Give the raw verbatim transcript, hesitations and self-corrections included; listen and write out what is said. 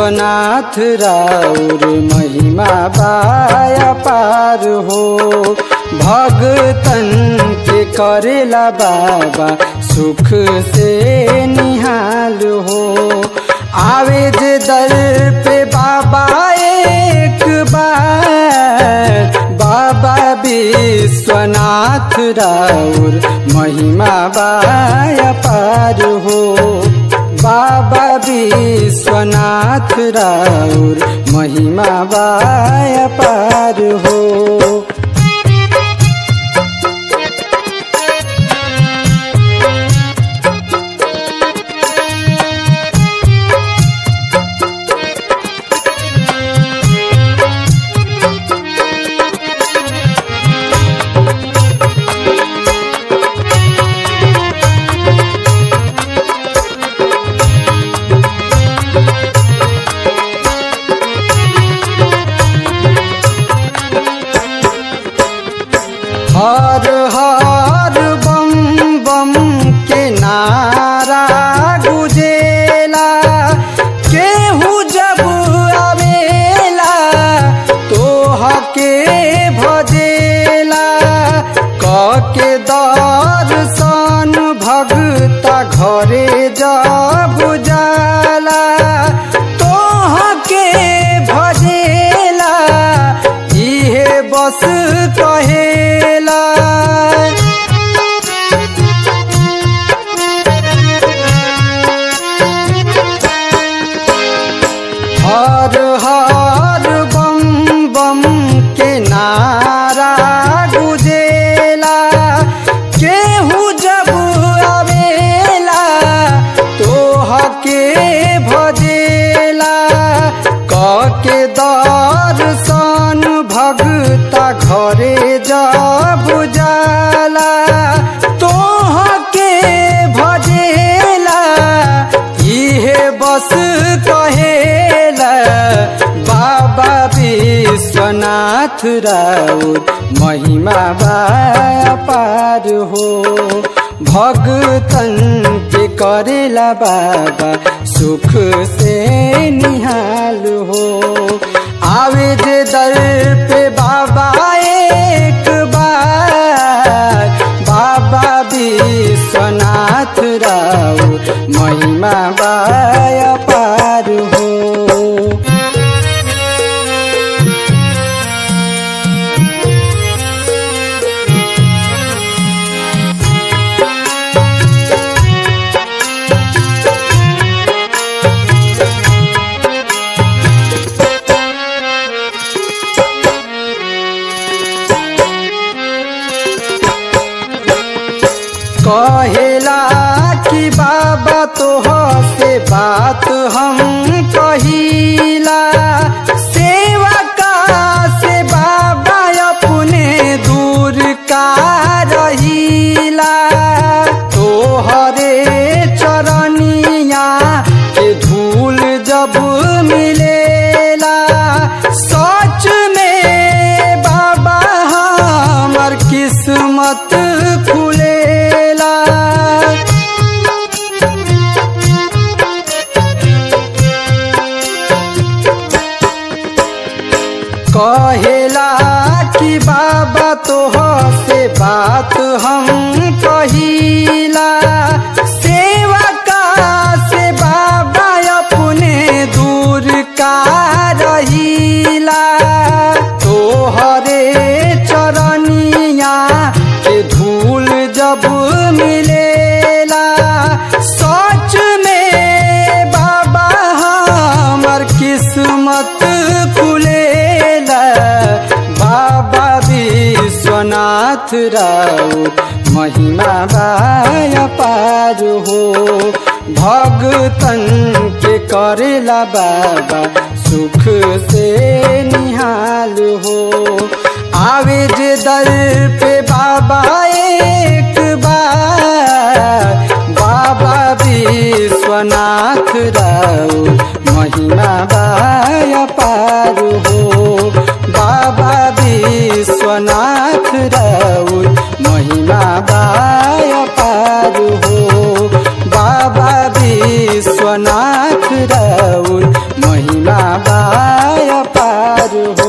विश्वनाथ राउर महिमा बाया पार हो। भगतन के करेला बाबा सुख से निहाल हो। आवे जे दर पे बाबा एक बार, बाबा विश्वनाथ राउर महिमा बाया पार हो। बाबा विश्वनाथ राउर महिमा बाया पार हो। हर हर बम बम के नारा गुजेला। केहू जब आवेला तोहके भजेला। कके दर्शन भगता घरे जब जाला तोहके भजेला। इहे बस कहेला हर हर बम बम के नारा गुजेला। केहू जब आवेला तोहके भजेला। कके दर्शन भगता घरे जब जाला तोहके भजेला। इहे बस कहेला बाबा विश्वनाथ राउर महिमा बाया पार हो। भगतन के करेला बाबा सुख से निहाल हो। आवे जे दर पे बाबा एक बार, बाबा विश्वनाथ राउर महिमा बाया पार हो। कहेला कि बाबा तोह से बात हम कहिला। सेवा का से बाबा अपने दूर का रहिला। तोहरे चरनिया के धूल जब मिलेला सच में बाबा हमर किस्मत खुलेला। कहेला कि बाबा तोह से बात हम कहिला। सेवा का से बाबा अपने दूर का रहिला। तोहरे चरनिया के धूल जब मिलेला सच में बाबा हमर किस्मत खुलेला। बाबा विश्वनाथ राउर महिमा बाया पार हो। भगतन के करेला बाबा सुख से निहाल हो। आवे जे दर पे बाबा एक बार, बाबा विश्वनाथ राउर महिमा बाया पार हो। बाबा विश्वनाथ राउर महिमा बाया पार हो। बाबा विश्वनाथ नाथ राउर महिमा बाय पार हो।